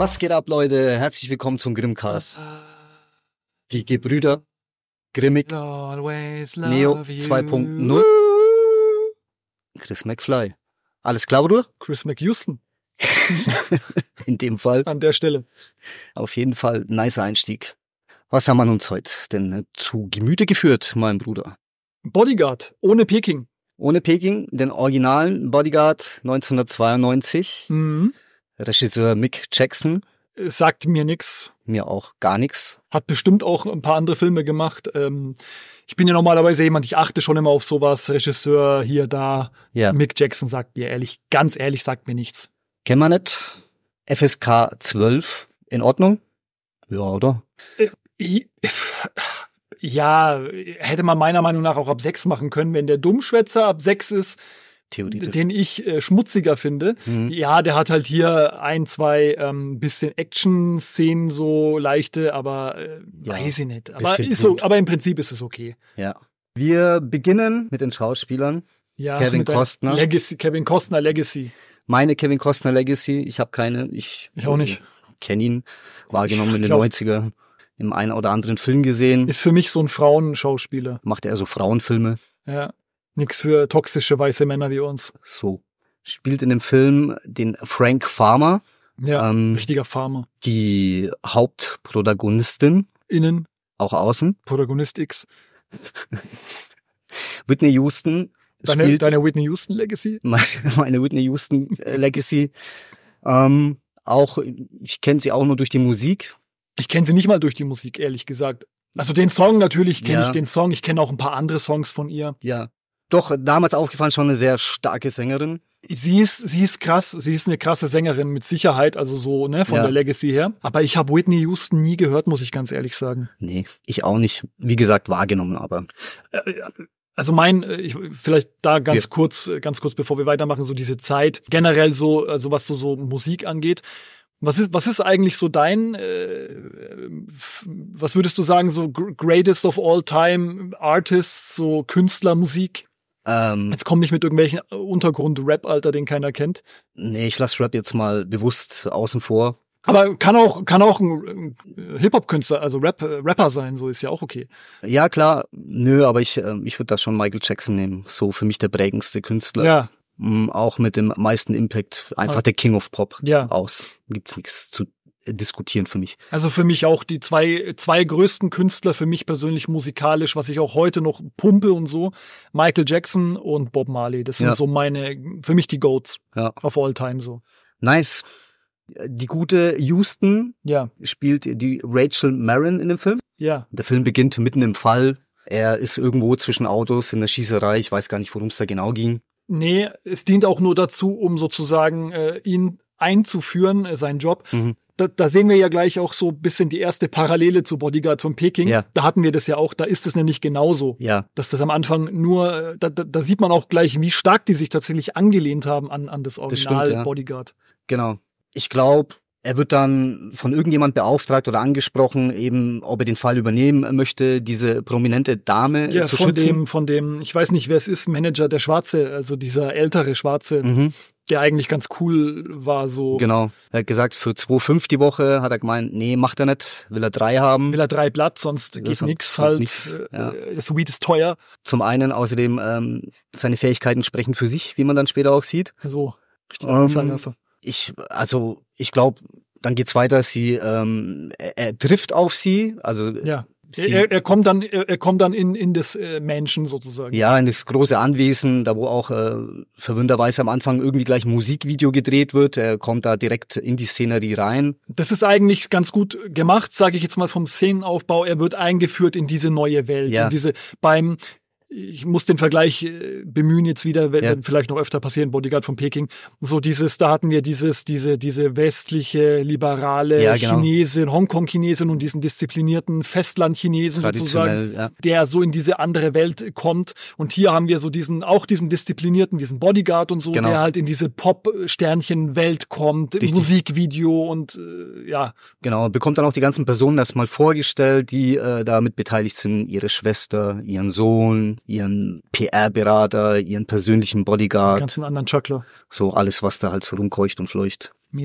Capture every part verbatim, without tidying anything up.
Was geht ab, Leute? Herzlich willkommen zum Grimmcast. Die Gebrüder Grimmig, Neo zwei Punkt null, Chris McFly. Alles klar, Bruder? Chris McHouston. In dem Fall. An der Stelle. Auf jeden Fall nice Einstieg. Was haben wir uns heute denn zu Gemüte geführt, mein Bruder? Bodyguard, ohne Peking. Ohne Peking, den originalen Bodyguard neunzehnhundertzweiundneunzig. Mhm. Regisseur Mick Jackson. Sagt mir nix. Mir auch gar nix. Hat bestimmt auch ein paar andere Filme gemacht. Ähm, ich bin ja normalerweise jemand, ich achte schon immer auf sowas. Regisseur hier, da. Ja. Mick Jackson sagt mir ehrlich, ganz ehrlich, sagt mir nichts. Kennen wir nicht. F S K zwölf. In Ordnung? Ja, oder? Äh, ja, hätte man meiner Meinung nach auch ab sechs machen können, wenn der Dummschwätzer ab sechs ist. Theoretisch. Den ich äh, schmutziger finde. Mhm. Ja, der hat halt hier ein, zwei ähm, bisschen Action-Szenen so leichte, aber äh, ja, weiß ich nicht. Aber, ist so, aber im Prinzip ist es okay. Ja. Wir beginnen mit den Schauspielern. Ja, Kevin Costner. Legacy, Kevin Costner Legacy. Meine Kevin Costner Legacy. Ich habe keine. Ich, ich auch nicht. Kenne ihn. Wahrgenommen in den neunziger. Im einen oder anderen Film gesehen. Ist für mich so ein Frauenschauspieler. Macht er so Frauenfilme. Ja. Nix für toxische weiße Männer wie uns. So. Spielt in dem Film den Frank Farmer. Ja, ähm, richtiger Farmer. Die Hauptprotagonistin. Innen. Auch außen. Protagonist X. Whitney Houston. Deine, spielt deine Whitney Houston Legacy? Meine, meine Whitney Houston Legacy. ähm, auch, ich kenne sie auch nur durch die Musik. Ich kenne sie nicht mal durch die Musik, ehrlich gesagt. Also den Song natürlich kenne ja. ich den Song. Ich kenne auch ein paar andere Songs von ihr. Ja. Doch, damals aufgefallen, schon eine sehr starke Sängerin. Sie ist, sie ist krass, sie ist eine krasse Sängerin mit Sicherheit, also so, ne, von ja. der Legacy her. Aber ich habe Whitney Houston nie gehört, muss ich ganz ehrlich sagen. Nee, ich auch nicht. Wie gesagt, wahrgenommen, aber. Also mein, ich, vielleicht da ganz ja. kurz, ganz kurz, bevor wir weitermachen, so diese Zeit, generell so, also was so, so Musik angeht. Was ist, was ist eigentlich so dein, äh, was würdest du sagen, so greatest of all time Artists, so Künstlermusik? Ähm, jetzt komm nicht mit irgendwelchen Untergrund-Rap, Alter, den keiner kennt. Nee, ich lass Rap jetzt mal bewusst außen vor. Aber kann auch, kann auch ein Hip-Hop-Künstler, also Rap, Rapper sein, so ist ja auch okay. Ja, klar. Nö, aber ich, ich würde da schon Michael Jackson nehmen. So für mich der prägendste Künstler. Ja. Auch mit dem meisten Impact. Einfach ah. der King of Pop. Ja. Aus. Gibt's nichts zu diskutieren für mich. Also für mich auch die zwei, zwei größten Künstler für mich persönlich musikalisch, was ich auch heute noch pumpe und so. Michael Jackson und Bob Marley. Das sind ja. so meine, für mich die Goats. Ja. Of all time so. Nice. Die gute Houston ja. spielt die Rachel Marin in dem Film. Ja. Der Film beginnt mitten im Fall. Er ist irgendwo zwischen Autos in der Schießerei. Ich weiß gar nicht, worum es da genau ging. Nee, es dient auch nur dazu, um sozusagen äh, ihn einzuführen, äh, seinen Job. Mhm. Da, da sehen wir ja gleich auch so ein bisschen die erste Parallele zu Bodyguard von Peking. Ja. Da hatten wir das ja auch, da ist es nämlich genauso. Ja. Dass das am Anfang nur, da, da, da sieht man auch gleich, wie stark die sich tatsächlich angelehnt haben an, an das Original das stimmt, ja. Bodyguard. Genau. Ich glaube, er wird dann von irgendjemand beauftragt oder angesprochen, eben, ob er den Fall übernehmen möchte, diese prominente Dame ja, zu von schützen. Dem, von dem, ich weiß nicht, wer es ist, Manager, der Schwarze, also dieser ältere Schwarze, mhm. der eigentlich ganz cool war, so. Genau. Er hat gesagt, für zwei Komma fünf die Woche hat er gemeint, nee, macht er nicht, will er drei haben. Will er drei Blatt, sonst das geht nix halt. Nix, ja. Das Weed ist teuer. Zum einen, außerdem, ähm, seine Fähigkeiten sprechen für sich, wie man dann später auch sieht. So, richtig ähm, Ich, also, ich glaube, dann geht's weiter. Sie, ähm, er, er trifft auf sie, also ja. sie, er, er kommt dann, er, er kommt dann in in das äh, Mansion sozusagen. Ja, in das große Anwesen, da wo auch äh, verwunderweise am Anfang irgendwie gleich ein Musikvideo gedreht wird. Er kommt da direkt in die Szenerie rein. Das ist eigentlich ganz gut gemacht, sage ich jetzt mal vom Szenenaufbau. Er wird eingeführt in diese neue Welt, ja. in diese beim Ich muss den Vergleich äh, bemühen jetzt wieder, wird ja. vielleicht noch öfter passieren, Bodyguard von Peking. So dieses, da hatten wir dieses, diese, diese westliche, liberale ja, genau. Chinesin, Hongkong-Chinesin und diesen disziplinierten Festland-Chinesen sozusagen, ja. der so in diese andere Welt kommt. Und hier haben wir so diesen, auch diesen disziplinierten, diesen Bodyguard und so, genau. der halt in diese Pop-Sternchen-Welt kommt, Richtig. Musikvideo und äh, ja. Genau, bekommt dann auch die ganzen Personen erstmal vorgestellt, die äh, damit beteiligt sind, ihre Schwester, ihren Sohn, ihren P R-Berater, ihren persönlichen Bodyguard. Die ganzen anderen Chuckler. So alles, was da halt so rumkeucht und fleucht. Mäßig.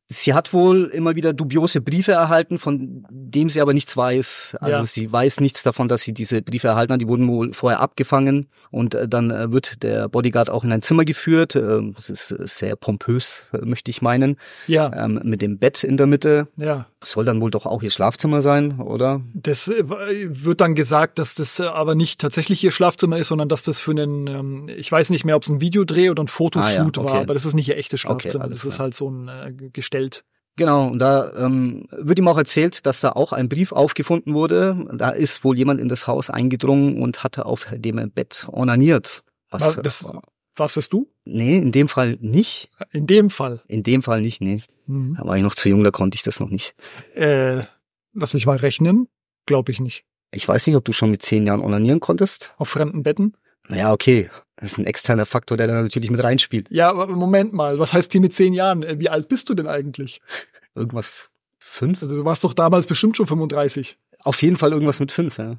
Sie hat wohl immer wieder dubiose Briefe erhalten, von dem sie aber nichts weiß. Also Ja. sie weiß nichts davon, dass sie diese Briefe erhalten hat. Die wurden wohl vorher abgefangen und äh, dann äh, wird der Bodyguard auch in ein Zimmer geführt. Ähm, das ist äh, sehr pompös, äh, möchte ich meinen. Ja, Ähm, mit dem Bett in der Mitte. ja. Soll dann wohl doch auch ihr Schlafzimmer sein, oder? Das äh, wird dann gesagt, dass das äh, aber nicht tatsächlich ihr Schlafzimmer ist, sondern dass das für einen, ähm, ich weiß nicht mehr, ob es ein Videodreh oder ein Fotoshoot Ah, ja, okay. war, aber das ist nicht ihr echtes Okay, Schlafzimmer. alles das ist klar. halt so ein äh, gestellt. Genau, und da ähm, wird ihm auch erzählt, dass da auch ein Brief aufgefunden wurde. Da ist wohl jemand in das Haus eingedrungen und hatte auf dem Bett onaniert. Was, War das, was ist du? Nee, in dem Fall nicht. In dem Fall. In dem Fall nicht, nee. Mhm. Da war ich noch zu jung, da konnte ich das noch nicht. Äh, lass mich mal rechnen. Glaube ich nicht. Ich weiß nicht, ob du schon mit zehn Jahren onanieren konntest. Auf fremden Betten? Naja, okay. Das ist ein externer Faktor, der da natürlich mit reinspielt. Ja, aber Moment mal. Was heißt hier mit zehn Jahren? Äh, Wie alt bist du denn eigentlich? Irgendwas fünf? Also du warst doch damals bestimmt schon fünfunddreißig. Auf jeden Fall irgendwas mit fünf, ja.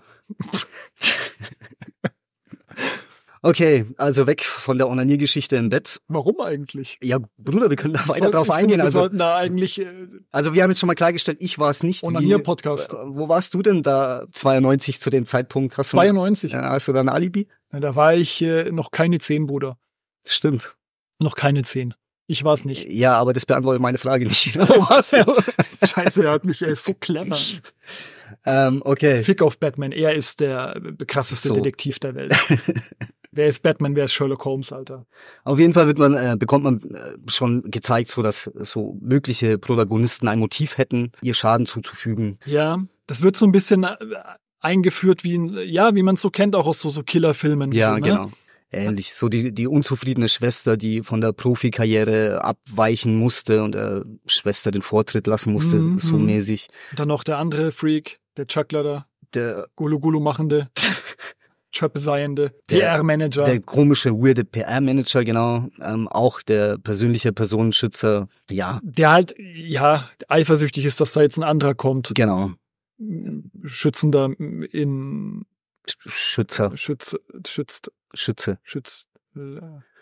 Okay, also weg von der Onaniergeschichte im Bett. Warum eigentlich? Ja, Bruder, wir können da weiter Sollten- drauf ich eingehen. Finde, wir Also, sollten da eigentlich äh, also wir haben jetzt schon mal klargestellt, ich war es nicht. Wie- Onanier-Podcast. äh, Wo warst du denn da zweiundneunzig zu dem Zeitpunkt? Hast du, zweiundneunzig. Ja, hast du da ein Alibi? Da war ich äh, noch keine zehn, Bruder. Stimmt. Noch keine zehn. Ich war es nicht. Ja, aber das beantwortet meine Frage nicht. Wo warst du? Scheiße, er hat mich, er ist so clever. ähm, okay. Fick auf Batman. Er ist der krasseste So. Detektiv der Welt. Wer ist Batman, wer ist Sherlock Holmes, Alter? Auf jeden Fall wird man, äh, bekommt man äh, schon gezeigt, so dass so mögliche Protagonisten ein Motiv hätten, ihr Schaden zuzufügen. Ja, das wird so ein bisschen äh, eingeführt, wie ein, ja, wie man es so kennt, auch aus so, so Killerfilmen. Ja, so, ne? genau. Ähnlich. So die, die unzufriedene Schwester, die von der Profikarriere abweichen musste und der Schwester den Vortritt lassen musste, Mhm, so mhm. mäßig. Und dann noch der andere Freak, der Chuckler da, Der, Gulu Gulu machende, Trapezeiende, Der- P R-Manager. der komische, weirde P R-Manager, genau. Ähm, auch der persönliche Personenschützer. Ja, Der halt, ja, eifersüchtig ist, dass da jetzt ein anderer kommt. genau. Schützender in Schützer, Schütz, schützt, Schütze. schützt. äh,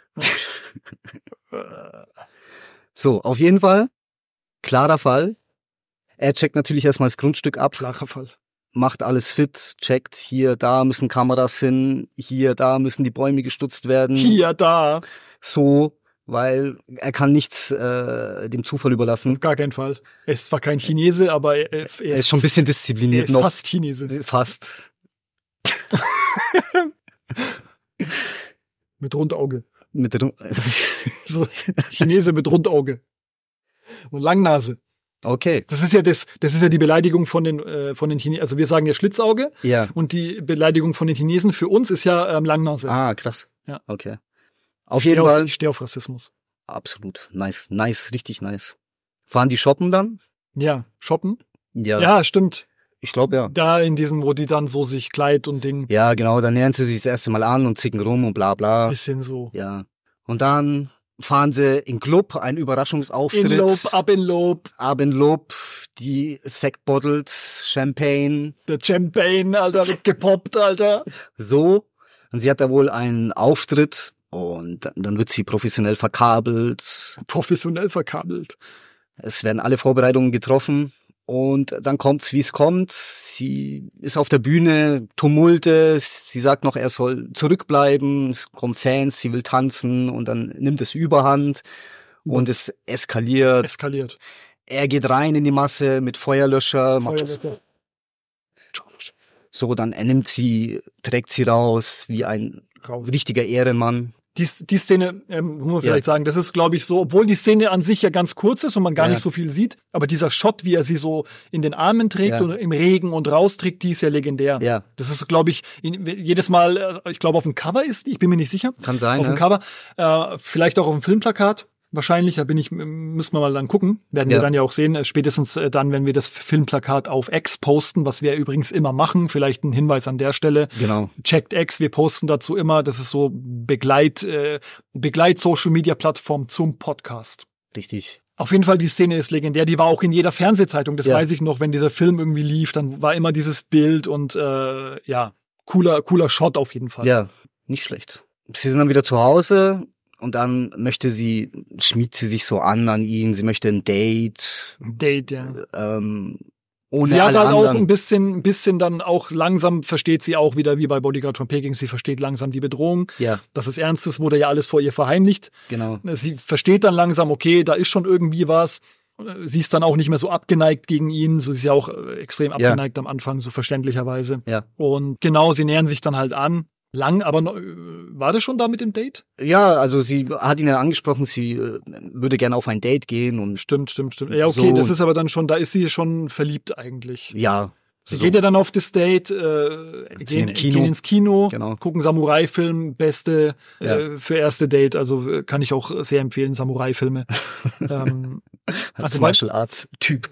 So, auf jeden Fall. Klarer Fall. Er checkt natürlich erstmal das Grundstück ab, Klarer Fall. macht alles fit, checkt, hier, da müssen Kameras hin, hier, da müssen die Bäume gestutzt werden. Hier, da. So, weil er kann nichts äh, dem Zufall überlassen. Auf gar keinen Fall. Er ist zwar kein Chinese, aber er, er, Er ist schon ein bisschen er diszipliniert ist noch. fast Chinese. Fast. Mit Rundauge. Mit der, So, Chinese mit Rundauge. Und Langnase. okay, Das ist ja das, das ist ja die Beleidigung von den, äh, von den Chinesen. Also wir sagen ja Schlitzauge. ja. Und die Beleidigung von den Chinesen für uns ist ja ähm, Langnase. Ah, krass. Ja. Okay. Auf ich jeden stehe auf, Fall. ich stehe auf Rassismus. Absolut. Nice, nice, richtig nice. Fahren die shoppen dann? Ja, shoppen. Ja. Ja, stimmt. Ich glaube ja. Da in diesen, wo die dann so sich Kleid und Ding, Ja, genau, dann nähern sie sich das erste Mal an und zicken rum und bla bla. bisschen so. Ja. Und dann fahren sie in Club, ein Überraschungsauftritt. In Lob, ab in Lob, Ab in Lob, die Sektbottles, Champagne, der Champagne, Alter, wird gepoppt, Alter. so. Und sie hat da wohl einen Auftritt und dann- dann wird sie professionell verkabelt. Professionell verkabelt. Es werden alle Vorbereitungen getroffen und dann kommt's, wie es kommt. Sie ist auf der Bühne, Tumulte, sie sagt noch, er soll zurückbleiben, es kommen Fans, sie will tanzen und dann nimmt es Überhand und es eskaliert. Eskaliert. Er geht rein in die Masse mit Feuerlöscher, macht das Feuerwehr. so, dann er nimmt sie, trägt sie raus wie ein Raus. richtiger Ehrenmann. Die, die Szene, ähm, muss man vielleicht Ja. sagen, das ist, glaube ich, so, obwohl die Szene an sich ja ganz kurz ist und man gar Ja. nicht so viel sieht, aber dieser Shot, wie er sie so in den Armen trägt Ja. und im Regen und rausträgt, die ist ja legendär. Ja, Das ist, glaube ich, in, jedes Mal, äh, ich glaube, auf dem Cover ist die, ich bin mir nicht sicher. kann sein. Auf dem Ne? Cover, äh, vielleicht auch auf dem Filmplakat. Wahrscheinlich, da bin ich, müssen wir mal dann gucken. Werden wir Ja. dann ja auch sehen. äh, Spätestens äh, dann, wenn wir das Filmplakat auf X posten, was wir übrigens immer machen. Vielleicht ein Hinweis an der Stelle. Genau. Checkt X, wir posten dazu immer. Das ist so Begleit, äh, Begleit-Social-Media-Plattform zum Podcast. Richtig. Auf jeden Fall, die Szene ist legendär. Die war auch in jeder Fernsehzeitung. Das Ja. weiß ich noch, wenn dieser Film irgendwie lief, dann war immer dieses Bild und äh, ja, cooler, cooler Shot auf jeden Fall. Ja, nicht schlecht. Sie sind dann wieder zu Hause und dann möchte sie schmiegt sie sich so an an ihn, sie möchte ein Date. Ein Date, ja. Ähm, ohne sie hat alle halt anderen. auch ein bisschen, ein bisschen dann auch langsam versteht sie auch wieder, wie bei Bodyguard von Peking, sie versteht langsam die Bedrohung. Ja. Dass es ernst ist, wurde ja alles vor ihr verheimlicht. Genau. Sie versteht dann langsam, okay, da ist schon irgendwie was. Sie ist dann auch nicht mehr so abgeneigt gegen ihn. So, sie ist ja auch extrem abgeneigt ja. am Anfang, so verständlicherweise. Ja. Und genau, sie nähern sich dann halt an. Lang, aber noch, war das schon da mit dem Date? Ja, also sie hat ihn ja angesprochen, sie äh, würde gerne auf ein Date gehen und stimmt, stimmt, stimmt. Ja, okay, so. Das ist aber dann schon, da ist sie schon verliebt eigentlich. Ja. Sie so. geht ja dann auf das Date, äh, gehen, gehen ins Kino, genau. gucken Samurai-Film, beste ja. äh, für erste Date, also äh, kann ich auch sehr empfehlen, Samurai-Filme. ähm, also Martial Arts Typ.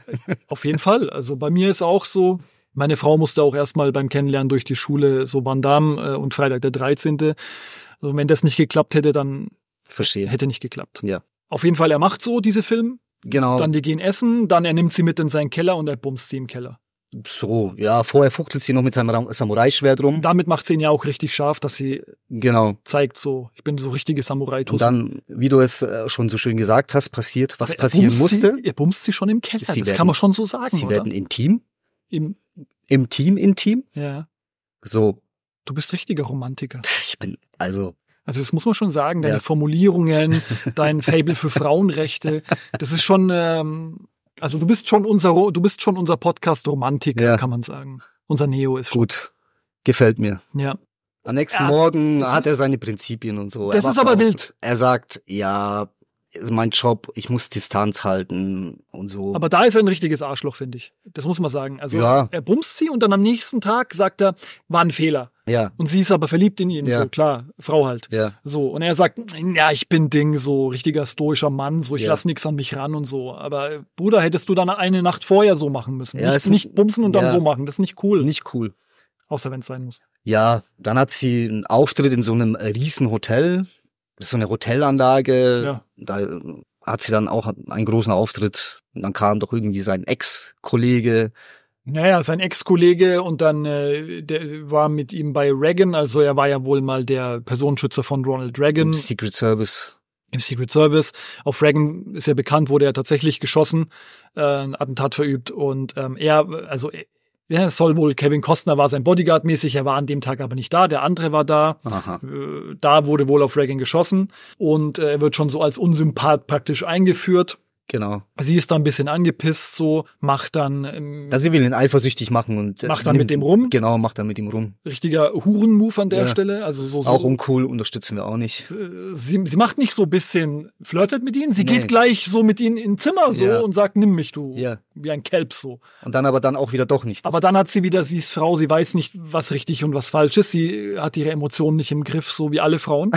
Auf jeden Fall, also bei mir ist auch so, meine Frau musste auch erstmal beim Kennenlernen durch die Schule so Van Damme äh, und Freitag der dreizehnte. Also wenn das nicht geklappt hätte, dann Verstehe. hätte nicht geklappt. Ja. Auf jeden Fall, er macht so diese Film. Genau. Dann die gehen essen, dann er nimmt sie mit in seinen Keller und er bumst sie im Keller. So, ja, vorher fuchtelt sie noch mit seinem Samurai-Schwert rum. Damit macht sie ihn ja auch richtig scharf, dass sie genau. zeigt so, ich bin so richtige Samurai-Tusse. Und dann, wie du es schon so schön gesagt hast, passiert, was er passieren musste. Sie, er bumst sie schon im Keller, sie das werden, kann man schon so sagen, Sie oder? werden intim. Im, Im Team intim. Ja. So. Du bist richtiger Romantiker. Ich bin, also... Also das muss man schon sagen, deine ja. Formulierungen, dein Faible für Frauenrechte, das ist schon... Ähm, Also du bist schon unser, du bist schon unser Podcast-Romantiker, ja. kann man sagen. Unser Neo ist schon. Gut. Gefällt mir. Ja. Am nächsten ja, Morgen hat er seine Prinzipien und so. Das er ist aber auch, wild. Er sagt, ja, mein Job, ich muss Distanz halten und so. Aber da ist er ein richtiges Arschloch, finde ich. Das muss man sagen. Also ja. er bumst sie und dann am nächsten Tag sagt er, war ein Fehler. Ja. Und sie ist aber verliebt in ihn. Ja. So, klar, Frau halt. Ja. So. Und er sagt, ja, ich bin Ding, so richtiger stoischer Mann, so ich ja. lass nix an mich ran und so. Aber Bruder, hättest du dann eine Nacht vorher so machen müssen. Ja, nicht, nicht bumsen und ja. dann so machen. Das ist nicht cool. Nicht cool. Außer wenn es sein muss. Ja, dann hat sie einen Auftritt in so einem riesen Hotel. Das ist so eine Hotelanlage. Ja. Da hat sie dann auch einen großen Auftritt. Und dann kam doch irgendwie sein Ex-Kollege. Naja, sein Ex-Kollege und dann äh, der war mit ihm bei Reagan, also er war ja wohl mal der Personenschützer von Ronald Reagan. Im Secret Service. Im Secret Service. Auf Reagan ist ja bekannt, wurde er tatsächlich geschossen, äh, ein Attentat verübt und ähm, er, also ja, es soll wohl, Kevin Costner war sein Bodyguard mäßig, er war an dem Tag aber nicht da, der andere war da. Aha. Äh, da wurde wohl auf Reagan geschossen und äh, er wird schon so als Unsympath praktisch eingeführt. Genau. Sie ist dann ein bisschen angepisst, so, macht dann... Ähm, also sie will ihn eifersüchtig machen und... Macht äh, dann nimmt, mit dem rum. Genau, macht dann mit ihm rum. Richtiger Huren-Move an der ja. Stelle. Also so, so auch uncool, unterstützen wir auch nicht. Sie, sie macht nicht so ein bisschen, flirtet mit ihm, sie nee. geht gleich so mit ihm ins Zimmer so ja. und sagt, nimm mich, du. Ja. Wie ein Kelb so. Und dann aber dann auch wieder doch nicht. Aber dann hat sie wieder, sie ist Frau, sie weiß nicht, was richtig und was falsch ist. Sie hat ihre Emotionen nicht im Griff, so wie alle Frauen.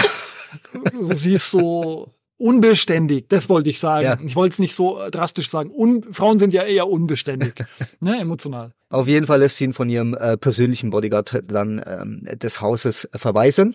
Also sie ist so... unbeständig, das wollte ich sagen. Ja. Ich wollte es nicht so drastisch sagen. Un- Frauen sind ja eher unbeständig, ne, emotional. Auf jeden Fall lässt sie ihn von ihrem äh, persönlichen Bodyguard dann ähm, des Hauses verweisen.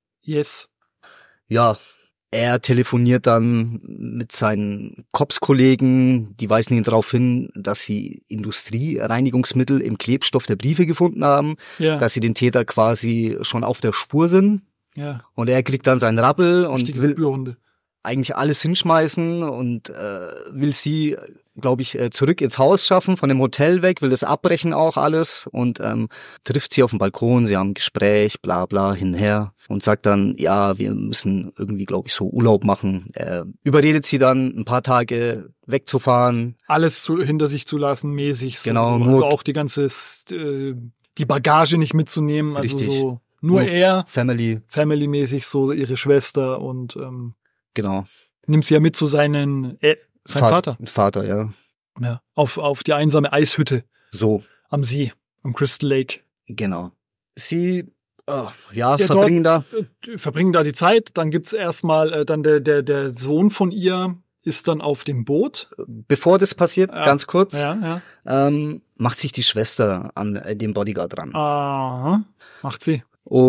Yes. Ja, er telefoniert dann mit seinen Cops-Kollegen. Die weisen ihn darauf hin, dass sie Industriereinigungsmittel im Klebstoff der Briefe gefunden haben, ja. dass sie den Täter quasi schon auf der Spur sind. Ja. Und er kriegt dann seinen Rappel und will Spürhunde. eigentlich alles hinschmeißen und äh, will sie, glaube ich, äh, zurück ins Haus schaffen, von dem Hotel weg, will das abbrechen auch alles und ähm, trifft sie auf dem Balkon, sie haben ein Gespräch, bla bla, hinher und sagt dann, ja, wir müssen irgendwie, glaube ich, so Urlaub machen. Äh, überredet sie dann, ein paar Tage wegzufahren. Alles zu, hinter sich zu lassen, mäßig. So. Genau, also nur auch die ganze, äh, die Bagage nicht mitzunehmen, also richtig. so nur, nur er, Family, Family-mäßig, so ihre Schwester und ähm, genau. Nimmt sie ja mit zu seinen, äh, sein Fa- Vater. Vater, ja. Ja, auf, auf die einsame Eishütte. So. Am See, am Crystal Lake. Genau. Sie, oh, ja, ja, verbringen dort, da. Äh, verbringen da die Zeit. Dann gibt's erstmal, äh, dann der, der, der Sohn von ihr ist dann auf dem Boot. Bevor das passiert, ja. ganz kurz, ja, ja. Ähm, macht sich die Schwester an äh, den Bodyguard ran. Aha, macht sie.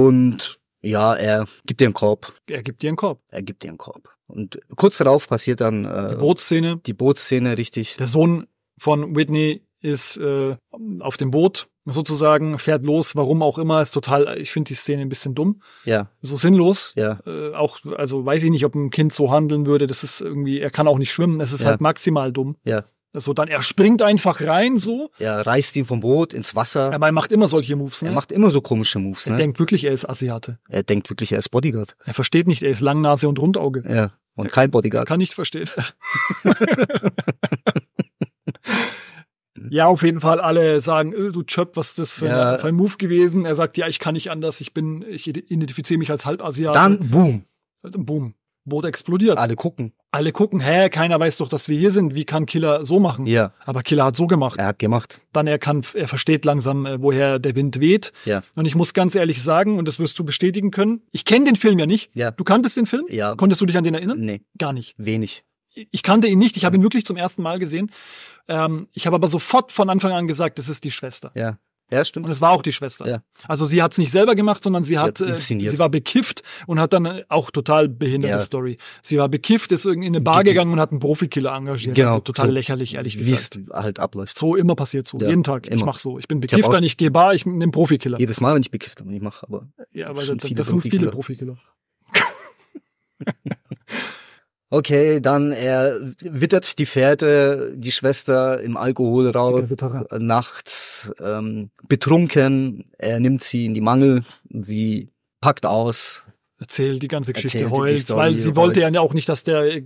Und ja, er gibt ihr einen Korb. Er gibt ihr einen Korb. Er gibt ihr einen Korb. Und kurz darauf passiert dann äh, die Bootsszene. Die Bootsszene, richtig. Der Sohn von Whitney ist äh, auf dem Boot. sozusagen, fährt los, warum auch immer, ist total, ich finde die Szene ein bisschen dumm. Ja. So sinnlos. Ja. Äh, auch, also weiß ich nicht, ob ein Kind so handeln würde, das ist irgendwie, er kann auch nicht schwimmen, es ist Ja. halt maximal dumm. Ja. So dann, er springt einfach rein, so. Er reißt ihn vom Boot ins Wasser. Aber er macht immer solche Moves, ne? Er macht immer so komische Moves, er ne? denkt wirklich, er ist Asiate. Er denkt wirklich, er ist Bodyguard. Er versteht nicht, er ist Langnase und Rundauge. Ja. Und kein Bodyguard. Kann nicht verstehen. Ja, auf jeden Fall alle sagen, äh, du Chöp, was ist das für, Ja. ein, für ein Move gewesen? Er sagt, ja, ich kann nicht anders, ich bin, ich identifiziere mich als Halbasiate. Dann, boom. Boom. Boot explodiert. Alle gucken. Alle gucken, hä, keiner weiß doch, dass wir hier sind. Wie kann Killer so machen? Ja. Aber Killer hat so gemacht. Er hat gemacht. Dann er kann, er versteht langsam, äh, woher der Wind weht. Ja. Und ich muss ganz ehrlich sagen, und das wirst du bestätigen können, ich kenne den Film ja nicht. Ja. Du kanntest den Film? Ja. Konntest du dich an den erinnern? Nee. Gar nicht. Wenig. Ich kannte ihn nicht, ich habe ihn wirklich zum ersten Mal gesehen. Ähm, ich habe aber sofort von Anfang an gesagt, das ist die Schwester. Ja. Ja, stimmt. Und es war auch die Schwester. Ja. Also sie hat es nicht selber gemacht, sondern sie hat, hat äh, inszeniert. sie war bekifft und hat dann äh, auch total behinderte Ja. Story. Sie war bekifft, ist irgendwie in eine Bar Ge- gegangen und hat einen Profikiller engagiert. Genau, Also total so, lächerlich, ehrlich Wie es gesagt. halt abläuft. So immer passiert so, Ja, jeden Tag. Ich immer. mach so. Ich bin hab bekifft, auch- dann ich gehe Bar, ich nehme Profikiller. Jedes Mal, wenn ich bekifft habe, ich mache, aber Ja, aber schon das, viele das sind viele Profikiller. Profikiller. okay, dann er wittert die Fährte, die Schwester im Alkoholrausch, Der Witterer. äh, nachts ähm, betrunken. Er nimmt sie in die Mangel, sie packt aus. Erzählt die ganze Geschichte, Erzählt die heult, Story, weil sie heult. wollte ja auch nicht, dass der äh,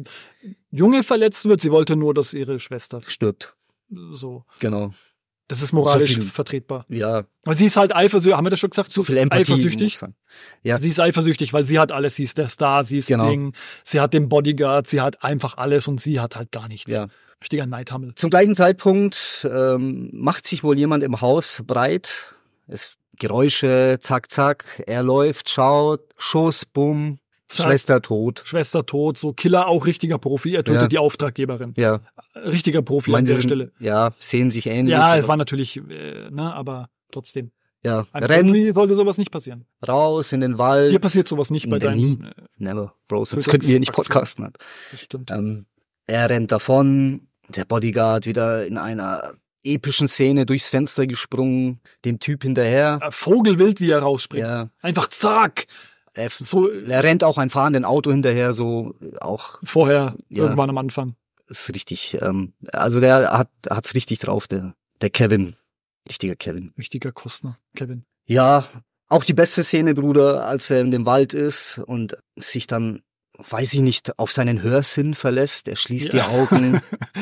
Junge verletzt wird, sie wollte nur, dass ihre Schwester Stirbt. so. Genau. Das ist moralisch So viel- vertretbar. Ja, Weil sie ist halt eifersüchtig, haben wir das schon gesagt? so viel Empathie. Eifersüchtig. muss sein. Ja, Sie ist eifersüchtig, weil sie hat alles, sie ist der Star, sie ist Genau. Ding, sie hat den Bodyguard, sie hat einfach alles und sie hat halt gar nichts. ja. Richtiger Neidhammel. Zum gleichen Zeitpunkt ähm, macht sich wohl jemand im Haus breit. Es Geräusche, zack, zack. Er läuft, schaut, Schuss, bumm, Zack. Schwester tot. Schwester tot, so Killer, auch richtiger Profi, er tötet Ja. die Auftraggeberin. Ja, Richtiger Profi ich meine, an der sie sind- Stelle. ja, sehen sich ähnlich. Ja, es aber- war natürlich, äh, ne, aber trotzdem. ja, Einem renn Profi sollte sowas nicht passieren. raus in den Wald. Dir passiert sowas nicht bei Nee, deinen. nie. äh, Never, Bro, sonst Tötungs- könnten wir nicht Aktion. podcasten. Halt. Das stimmt. Ähm, er rennt davon, der Bodyguard wieder in einer epischen Szene durchs Fenster gesprungen, dem Typ hinterher. Äh, Vogelwild, wie er rausspringt. Ja, Einfach zack. er, So er rennt auch ein fahrenden Auto hinterher, so auch vorher, Ja. irgendwann am Anfang. ist richtig. Ähm, also der hat hat's richtig drauf, der der Kevin, richtiger Kevin. Richtiger Kostner, Kevin. Ja, auch die beste Szene, Bruder, als er in dem Wald ist und sich dann, weiß ich nicht, auf seinen Hörsinn verlässt. Er schließt Ja. die Augen,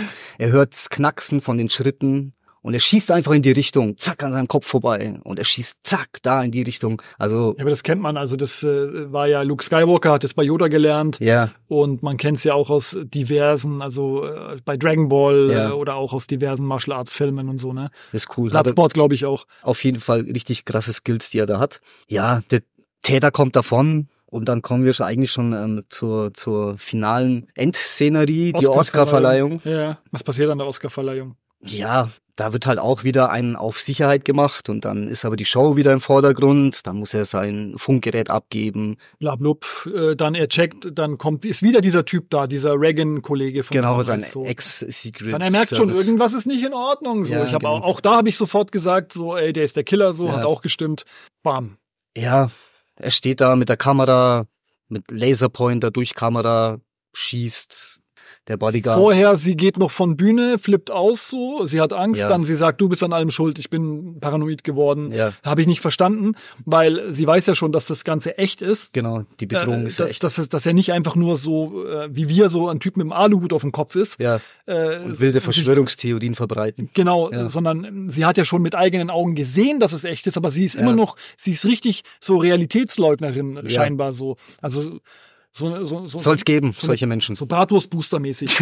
er hört das Knacksen von den Schritten und er schießt einfach in die Richtung, zack, an seinem Kopf vorbei und er schießt, zack, da in die Richtung. Also, Ja, aber das kennt man. Also das äh, war ja Luke Skywalker, hat es bei Yoda gelernt. ja, Und man kennt es ja auch aus diversen, also äh, bei Dragon Ball Ja. äh, oder auch aus diversen Martial Arts Filmen und so, ne? ist cool. Hat er Bloodsport, glaube ich auch. auf jeden Fall richtig krasse Skills, die er da hat. Ja, der Täter kommt davon. Und dann kommen wir schon eigentlich schon ähm, zur, zur finalen Endszenerie, die Oscarverleihung. Ja, was passiert an der Oscarverleihung? Ja, da wird halt auch wieder ein auf Sicherheit gemacht und dann ist aber die Show wieder im Vordergrund. Dann muss er sein Funkgerät abgeben. Blablub, äh, dann er checkt, dann kommt, ist wieder dieser Typ da, dieser Reagan-Kollege von Genau, damals sein so. Ex-Secret Dann er merkt schon, Service. irgendwas ist nicht in Ordnung. So, Ja, ich habe genau. auch, auch da habe ich sofort gesagt, so, ey, der ist der Killer, so, Ja. hat auch gestimmt. Bam. Ja, er steht da mit der Kamera, mit Laserpointer durch Kamera, schießt. Der Bodyguard. Vorher, sie geht noch von Bühne, flippt aus so, sie hat Angst, Ja. dann sie sagt, du bist an allem schuld, ich bin paranoid geworden. Ja, Habe ich nicht verstanden, weil sie weiß ja schon, dass das Ganze echt ist. genau, die Bedrohung Äh, ist ja dass, echt. dass, es- dass er nicht einfach nur so, äh, wie wir, so ein Typ mit einem Aluhut auf dem Kopf ist. Ja, Äh, und wilde sich- Verschwörungstheorien verbreiten. Genau, Ja. sondern sie hat ja schon mit eigenen Augen gesehen, dass es echt ist, aber sie ist Ja. immer noch, sie ist richtig so Realitätsleugnerin Ja. scheinbar so. Also so so so Soll's geben, so, solche Menschen. so Bratwurst-Booster-mäßig.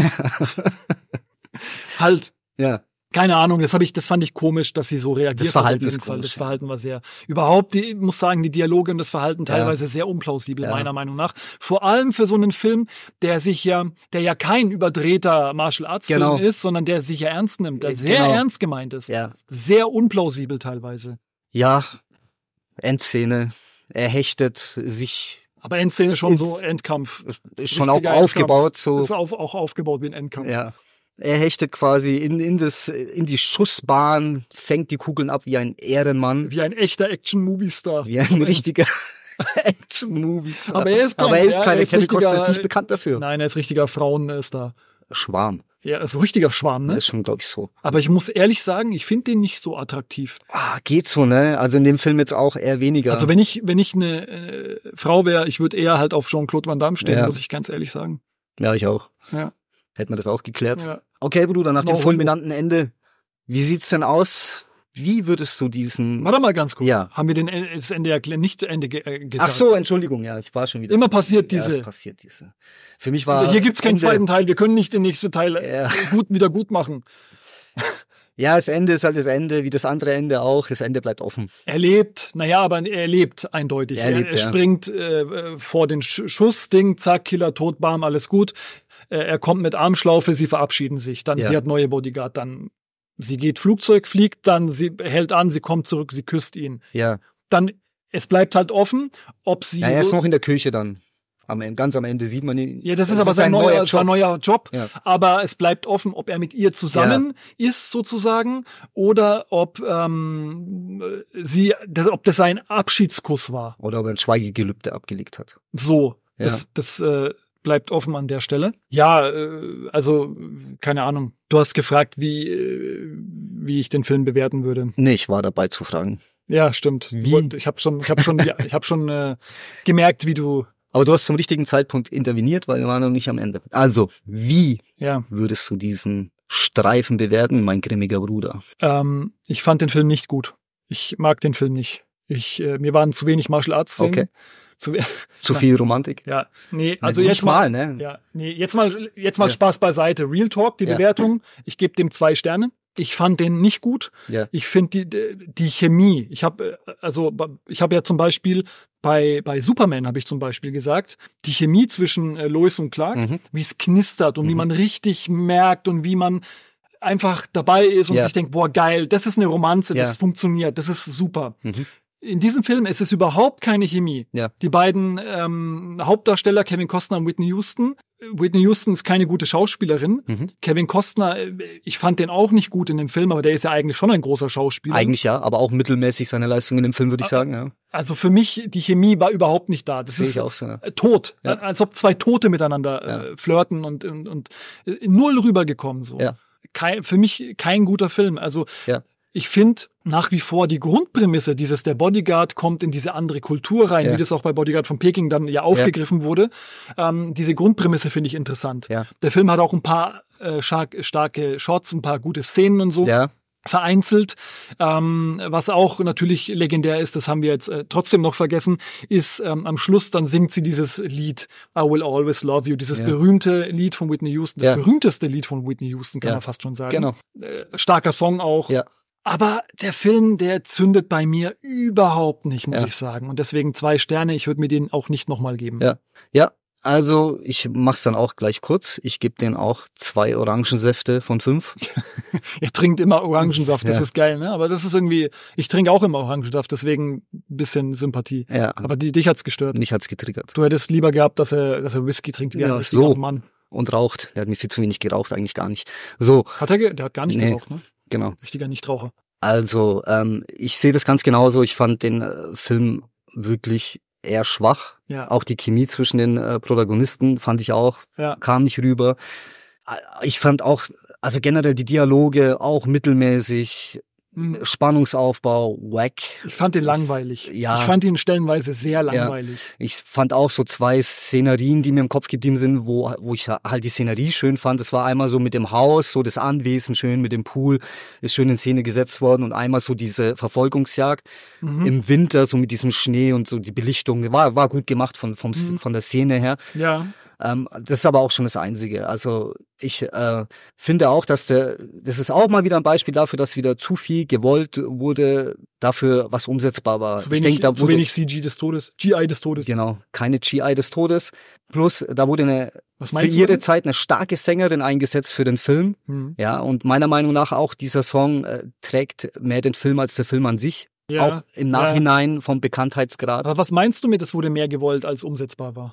Halt, Ja, keine Ahnung, das habe ich, das fand ich komisch, dass sie so reagiert Das Verhalten hat auf jeden ist Fall. komisch, Das ja. Verhalten war sehr, überhaupt, die, ich muss sagen, die Dialoge und das Verhalten Ja. teilweise sehr unplausibel, Ja. meiner Meinung nach. Vor allem für so einen Film, der sich ja, der ja kein überdrehter Martial Arts Film Genau. ist, sondern der sich ja ernst nimmt, der Äh, sehr genau. ernst gemeint ist. ja. Sehr unplausibel teilweise. Ja, Endszene. Er hechtet sich, Aber Endszene schon Ins- so Endkampf. ist schon auch Richtiger aufgebaut, so. Ist auf, auch aufgebaut wie ein Endkampf. Ja, Er hechtet quasi in, in, das, in die Schussbahn, fängt die Kugeln ab wie ein Ehrenmann. Wie ein echter Action-Movie-Star. Wie ein richtiger Action-Movie-Star. Aber er ist kein, Aber er ist keine, er ist Kevin Costner richtiger- ist nicht bekannt dafür. Nein, er ist richtiger Frauenstar. Schwarm. Ja, ist ein richtiger Schwarm, ne? Das ist schon, glaube ich, so. Aber ich muss ehrlich sagen, ich finde den nicht so attraktiv. Ah, geht so, ne? Also in dem Film jetzt auch eher weniger. Also wenn ich wenn ich eine äh, Frau wäre, ich würde eher halt auf Jean-Claude Van Damme stehen, Ja. muss ich ganz ehrlich sagen. Ja, ich auch. Ja. Hätten wir das auch geklärt. Ja. Okay, Bruder, nach dem Warum? fulminanten Ende, wie sieht's denn aus? Wie würdest du diesen... Warte mal ganz kurz. Ja. Haben wir den, das Ende erklärt, nicht Ende ge äh, gesagt? Ach so, Entschuldigung, ja, ich war schon wieder... Immer passiert Ja, diese. es passiert diese. Für mich war... Hier gibt's keinen Ende- zweiten Teil. Wir können nicht den nächsten Teil Ja. gut wieder gut machen. Ja, das Ende ist halt das Ende, wie das andere Ende auch. Das Ende bleibt offen. Er lebt, naja, aber er lebt eindeutig. Er lebt, er, er ja. springt äh, vor den Sch Schussding, zack, Killer, tot, bam, alles gut. Äh, er kommt mit Armschlaufe, sie verabschieden sich. Dann, Ja. sie hat neue Bodyguard, dann, sie geht Flugzeug, fliegt, dann, sie hält an, sie kommt zurück, sie küsst ihn. Ja. Dann, es bleibt halt offen, ob sie Ja, er ist so, noch in der Küche dann. Am Ende, ganz am Ende sieht man ihn. ja, das ist aber sein ein neuer, neuer sein Job. neuer Job. Ja. Aber es bleibt offen, ob er mit ihr zusammen ist, sozusagen, oder ob ähm, sie, das, ob das sein Abschiedskuss war. Oder ob er ein Schweigegelübde abgelegt hat. So, Ja. das, das äh, bleibt offen an der Stelle. Ja, äh, also keine Ahnung. Du hast gefragt, wie äh, wie ich den Film bewerten würde. Nee, ich war dabei zu fragen. Ja, stimmt. Wie? Und Ich habe schon, ich habe schon, ja, ich habe schon äh, gemerkt, wie du. Aber du hast zum richtigen Zeitpunkt interveniert, weil wir waren noch nicht am Ende. Also, wie Ja, würdest du diesen Streifen bewerten, mein grimmiger Bruder? ähm, ich fand den Film nicht gut. Ich mag den Film nicht. Ich äh, mir waren zu wenig Martial Arts Szenen. Okay. Zu, we- Zu viel Romantik? ja, nee, also Nicht jetzt mal, mal, ne? ja, nee, jetzt mal, jetzt mal Ja. Spaß beiseite. Real Talk, die Ja. Bewertung. Ich gebe dem zwei Sterne. Ich fand den nicht gut. Ja. Ich finde die, die Chemie. Ich habe also ich habe ja zum Beispiel bei bei Superman habe ich zum Beispiel gesagt, die Chemie zwischen äh, Lois und Clark, Mhm. wie es knistert und wie man richtig merkt und wie man einfach dabei ist und Ja. sich denkt, boah geil, das ist eine Romanze, Ja. das funktioniert, das ist super. Mhm. In diesem Film ist es überhaupt keine Chemie. Ja. Die beiden ähm, Hauptdarsteller, Kevin Costner und Whitney Houston. Whitney Houston ist keine gute Schauspielerin. Mhm. Kevin Costner, äh, ich fand den auch nicht gut in dem Film, aber der ist ja eigentlich schon ein großer Schauspieler. Eigentlich ja, aber auch mittelmäßig seine Leistung in dem Film, würde ich sagen. Ja. Also für mich, die Chemie war überhaupt nicht da. Das Sehe ist ich auch so. Ja. äh, tot. Ja. Als ob zwei Tote miteinander Ja. äh, flirten und, und, und äh, null rübergekommen so. Ja. Kein, für mich kein guter Film. Also Ja. ich finde nach wie vor die Grundprämisse, dieses der Bodyguard kommt in diese andere Kultur rein, Ja. wie das auch bei Bodyguard von Peking dann ja aufgegriffen wurde. Ähm, diese Grundprämisse finde ich interessant. Ja. Der Film hat auch ein paar äh, stark, starke Shots, ein paar gute Szenen und so. Ja. Vereinzelt. Ähm, was auch natürlich legendär ist, das haben wir jetzt äh, trotzdem noch vergessen, ist ähm, am Schluss, dann singt sie dieses Lied I Will Always Love You, dieses Ja. berühmte Lied von Whitney Houston, das Ja. berühmteste Lied von Whitney Houston, kann Ja. man fast schon sagen. Genau. Äh, starker Song auch. Ja. Aber der Film, der zündet bei mir überhaupt nicht, muss Ja. ich sagen. Und deswegen zwei Sterne, ich würde mir den auch nicht nochmal geben. Ja. Ja. Also, ich mach's dann auch gleich kurz. Ich gebe den auch zwei Orangensäfte von fünf. Er trinkt immer Orangensaft, das Ja. ist geil, ne? Aber das ist irgendwie, ich trinke auch immer Orangensaft, deswegen ein bisschen Sympathie. Ja. Aber die, dich hat's gestört. Mich hat's getriggert. Du hättest lieber gehabt, dass er, dass er Whisky trinkt wie Ja, ein so. Mann. Und raucht. Der hat mir viel zu wenig geraucht, eigentlich gar nicht. So, Hat er, ge der hat gar nicht Nee. geraucht, ne? genau. Richtiger Nichtraucher. Also, ähm, ich sehe das ganz genauso. Ich fand den äh, Film wirklich eher schwach. Ja. Auch die Chemie zwischen den äh, Protagonisten fand ich auch, Ja. kam nicht rüber. Äh, Ich fand auch, also generell die Dialoge auch mittelmäßig, Hm. Spannungsaufbau, wack. Ich fand den Das- langweilig. ja. Ich fand ihn stellenweise sehr langweilig. Ich fand auch so zwei Szenerien, die mir im Kopf geblieben sind, wo, wo ich halt die Szenerie schön fand. Das war einmal so mit dem Haus, so das Anwesen schön mit dem Pool, ist schön in Szene gesetzt worden und einmal so diese Verfolgungsjagd Mhm. im Winter, so mit diesem Schnee und so die Belichtung. War, war gut gemacht von, vom, Mhm. von der Szene her. Ja. Ähm, das ist aber auch schon das Einzige. Also ich äh, finde auch, dass der, das ist auch mal wieder ein Beispiel dafür, dass wieder zu viel gewollt wurde, dafür was umsetzbar war. Zu ich wenig, denke, da zu wurde wenig C G des Todes. G I des Todes. genau keine G I des Todes. Plus da wurde eine Was für meinst du? ihre damit? Zeit eine starke Sängerin eingesetzt für den Film. Hm. Ja, und meiner Meinung nach auch dieser Song äh, trägt mehr den Film als der Film an sich. Ja. Auch im Nachhinein vom Bekanntheitsgrad. Aber was meinst du mit, es wurde mehr gewollt, als umsetzbar war?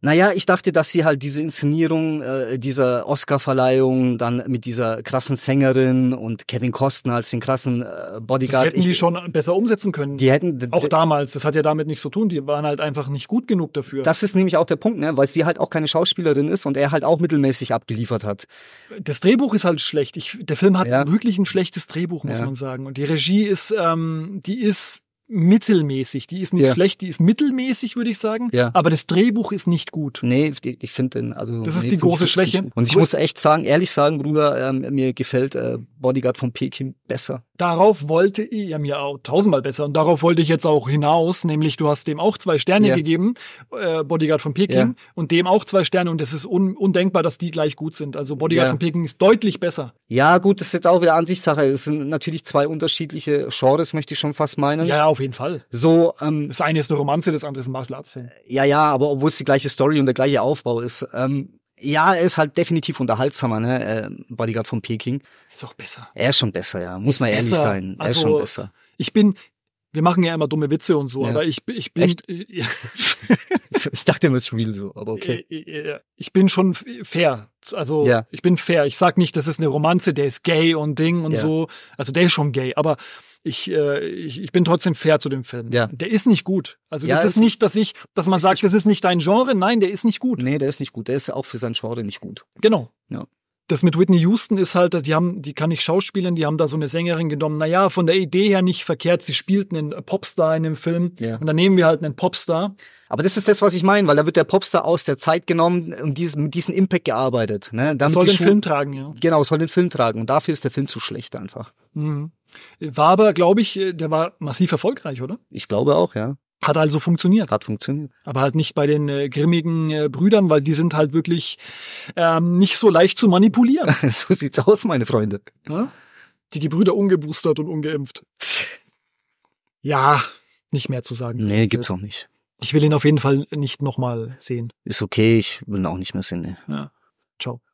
Naja, ich dachte, dass sie halt diese Inszenierung äh, dieser Oscar-Verleihung dann mit dieser krassen Sängerin und Kevin Costner als den krassen äh, Bodyguard. Das hätten ich, die schon besser umsetzen können. Die hätten auch damals. Das hat ja damit nichts zu tun. Die waren halt einfach nicht gut genug dafür. Das ist nämlich auch der Punkt, ne, weil sie halt auch keine Schauspielerin ist und er halt auch mittelmäßig abgeliefert hat. Das Drehbuch ist halt schlecht. Ich, der Film hat ja. wirklich ein schlechtes Drehbuch, muss ja. man sagen. Und die Regie ist, ähm, die ist mittelmäßig. Die ist nicht ja. schlecht, die ist mittelmäßig, würde ich sagen. Ja. Aber das Drehbuch ist nicht gut. Nee, ich finde den, also. Das ist nee, die große Schwäche. Und ich muss echt sagen, ehrlich sagen, Bruder, ähm, mir gefällt äh, Bodyguard von Peking besser. Darauf wollte ich, ja mir auch tausendmal besser, und darauf wollte ich jetzt auch hinaus, nämlich du hast dem auch zwei Sterne ja. gegeben, äh, Bodyguard von Peking, ja. und dem auch zwei Sterne, und es ist un- undenkbar, dass die gleich gut sind. Also Bodyguard ja. von Peking ist deutlich besser. Ja gut, das ist jetzt auch wieder Ansichtssache. Es sind natürlich zwei unterschiedliche Genres, möchte ich schon fast meinen. Ja, auf jeden Fall. So, ähm, das eine ist eine Romanze, das andere ist ein Martial Arts Film. Ja, ja, aber obwohl es die gleiche Story und der gleiche Aufbau ist, ähm, ja, er ist halt definitiv unterhaltsamer, ne, äh, Bodyguard von Peking. Ist auch besser. Er ist schon besser, ja, muss man ehrlich sein. Er also, ist schon besser. Ich bin, wir machen ja immer dumme Witze und so, ja. aber ich, ich bin... Echt? Ja. Ich dachte immer, es ist real so, aber okay. Ich bin schon fair. Also, ja. ich bin fair. Ich sag nicht, das ist eine Romanze, der ist gay und Ding und ja. so. Also, der ist schon gay, aber ich, äh, ich, ich bin trotzdem fair zu dem Film. Ja. Der ist nicht gut. Also, das ja, ist nicht, dass ich, dass man sagt, das ist nicht dein Genre. Nein, der ist nicht gut. Nee, der ist nicht gut. Der ist auch für sein Genre nicht gut. Genau. Ja. Das mit Whitney Houston ist halt, die haben, die kann nicht schauspielen, die haben da so eine Sängerin genommen. Naja, von der Idee her nicht verkehrt. Sie spielt einen Popstar in dem Film. Ja. Und dann nehmen wir halt einen Popstar. Aber das ist das, was ich meine, weil da wird der Popstar aus der Zeit genommen und diesen, mit diesem Impact gearbeitet. Ne? Damit soll den Schu- Film tragen, ja. Genau, soll den Film tragen. Und dafür ist der Film zu schlecht einfach. Mhm. War aber, glaube ich, der war massiv erfolgreich, oder? Ich glaube auch, ja. Hat also funktioniert. Hat funktioniert. Aber halt nicht bei den äh, grimmigen äh, Brüdern, weil die sind halt wirklich ähm, nicht so leicht zu manipulieren. So sieht's aus, meine Freunde. Ja? Die Gebrüder ungeboostert und ungeimpft. Ja, nicht mehr zu sagen. Nee, gibt's auch nicht. Ich will ihn auf jeden Fall nicht nochmal sehen. Ist okay, ich will ihn auch nicht mehr sehen. Nee. Ja. Ciao.